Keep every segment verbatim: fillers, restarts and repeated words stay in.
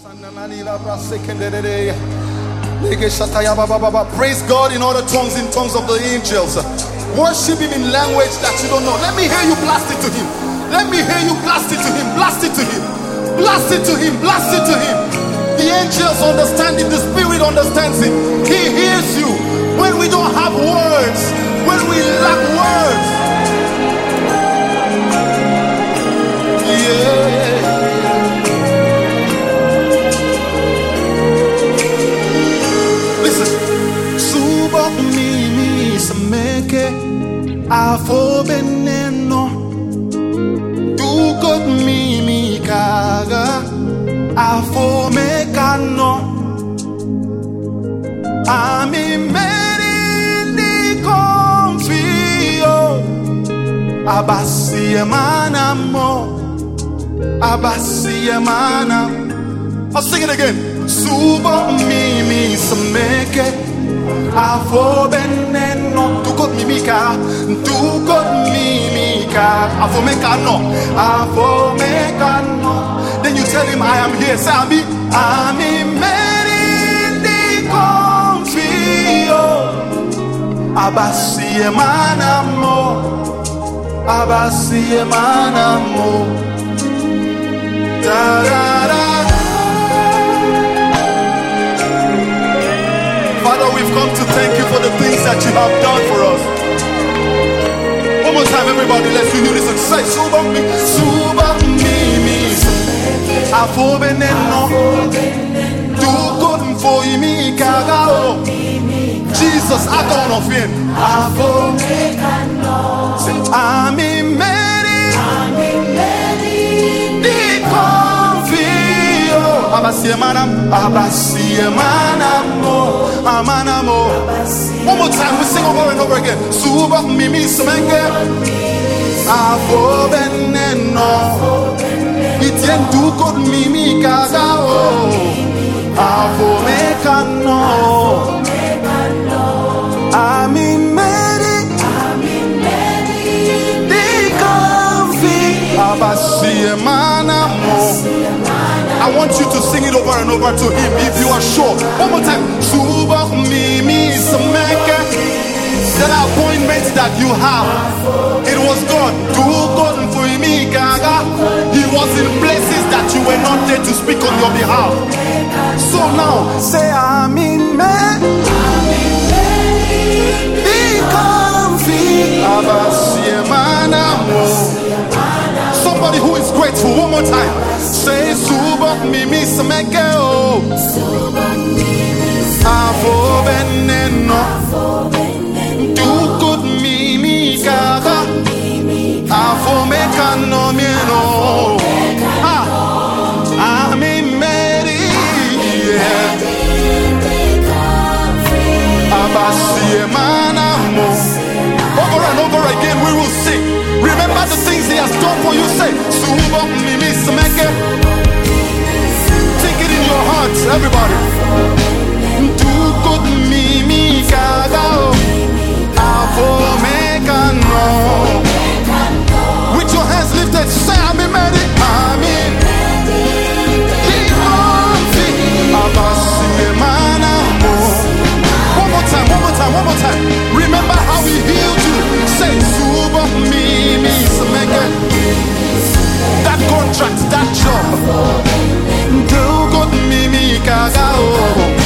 Praise God in other tongues, in tongues of the angels. Worship Him in language that you don't know. Let me hear you blast it to Him. Let me hear you blast it to Him. Blast it to Him. Blast it to Him. Blast it to Him. The angels understand it. The Spirit understands it. He hears you when we don't have words, when we lack words. Yeah. Afo beneno tu kot mimi kaga afo mekano ami meri di confio abasi emanamo abasi emanam. I'll sing it again. Subo mimi semeke afo beneno tu kot mimika tu kot mimika afo mekano afo mekano. Then you tell him I am here. Say ami ami meri di confio abasi emanamo abasi emanamo da da da. Father, we've come to thank you for the things that you have done for us. One more time, everybody, let's do this and say, Suba mi, Suba mi, mi. Afo beneno, tu couldn't for me, kagao. Jesus, I don't offend. Afo mekano, ami meri, ami meri, di confio. Abasi emanam, abasi emanamo. Amanamo. One more time, we sing over and over again. Suba mimi semenge afo beneno itien tu kot mimi kagao afo mekano ami meri di konfi abasi emanamo. I want you to sing it over and over to him if you are sure. One more time. Suba mimi semeke. That appointment that you have, it was God. Do God for me, Gaga. He was in places that you were not there to speak on your behalf. So now say amen. Be comfy. Somebody who is grateful. One more time. Say Suba mimi semeke oh. Afo beneno tu kot mimi kaga afo mekano mieno ah ami meri abasi emanamo. Over and over again we will sing. Remember the things he has done for you. Say Suba mimi semeke. Take it in your heart, everybody. Tu kot mimi kagao afo mekano. With your hands lifted, say ami meri, ami kikonfi abasi emanamo. One more time, one more time, one more time. Remember how he healed you. Say Suba mimi semeke. That contract, that job. Tu kot mimi kagao.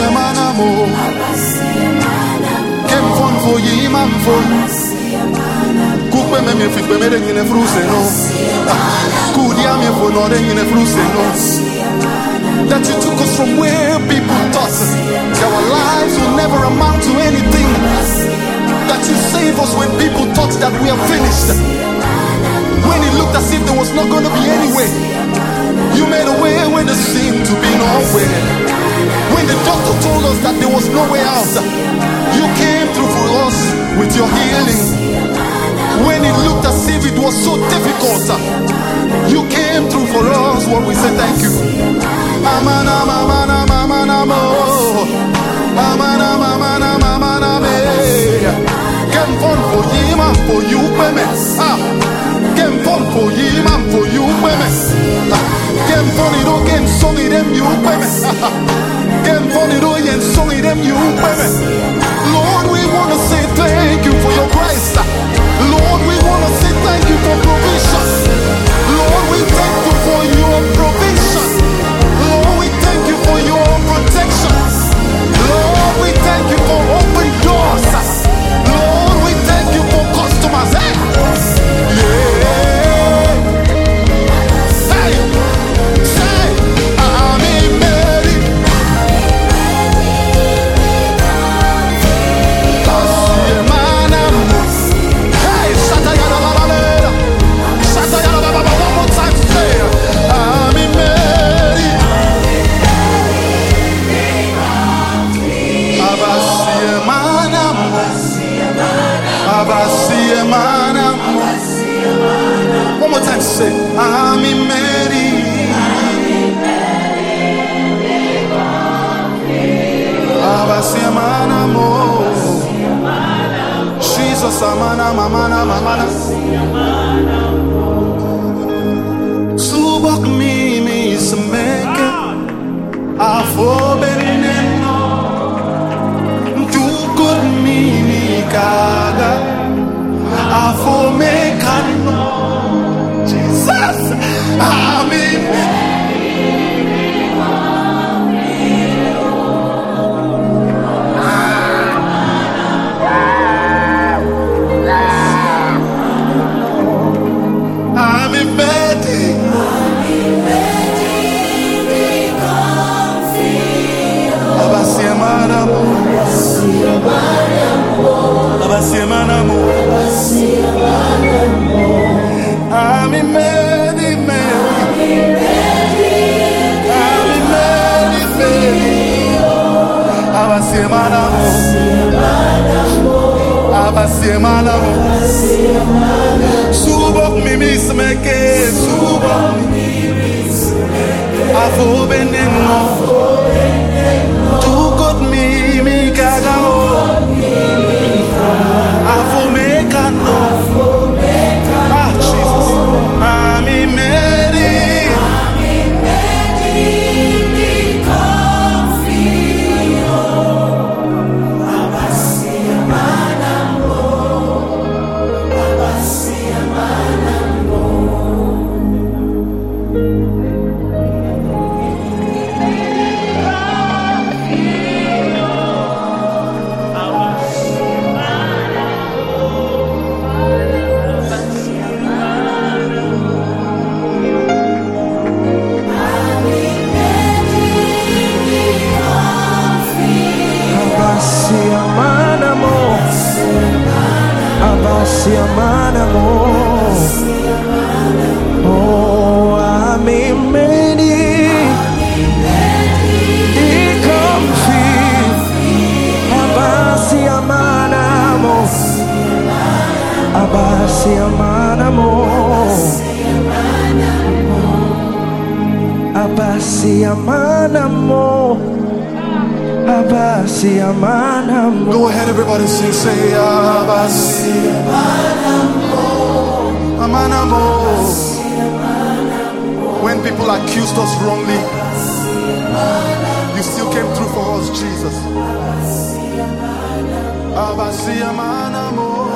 Abasiamanamo. Kem fon for ye man for. Cook me me fit me in a fruit no. Could ya me for no in a fruit no. That you took us from where people thought our lives will never amount to anything. That you save us when people thought that we are finished. When it looked as if there was not going to be any way, you made a way when there seemed to be no way. When the doctor told us that there was no way out, you came through for us with your healing. When it looked as if it was so difficult, you came through for us. What we say thank you. Amana mama mama namo. Amana mama mama name. Kem fon for you man for you women. Ah. Kem fon for you man for you women. Kem fon it again song it them you women. Kem fon it again song it them you women. Lord, we want to say thank you for your grace. Lord, we want to say thank you for provision. Lord, we thank you for your provision. Lord, we thank you for your protection. Lord, we thank you for open doors. Lord, we thank you for customers. Hey! Yeah. Say, say, I'm in Mary. Hey, Shatayana, Shatayana, one more time, say, I'm in Mary. One more time, say, I'm in Mary. Jesus, amana, mamana, mamana. Subak mi mi semeke, afobeneno. Tu good mi mi kaga, afomekano. Jesus, amen. Subok mimi smeke, subok mimi smeke. Afo beneno, tu got mimi kagao. Afo mekano, ah Jesus, ami meri, ami meri mi confio, abasi amanamo, abasi amanamo. Oh, I'm in many. Abasi amanamo, abasi amanamo, abasi amanamo, abasi amanamo. Go ahead, everybody, sing, say abasi amanamo, amanamo. When people accused us wrongly, you still came through for us, Jesus. Abasi amanamo.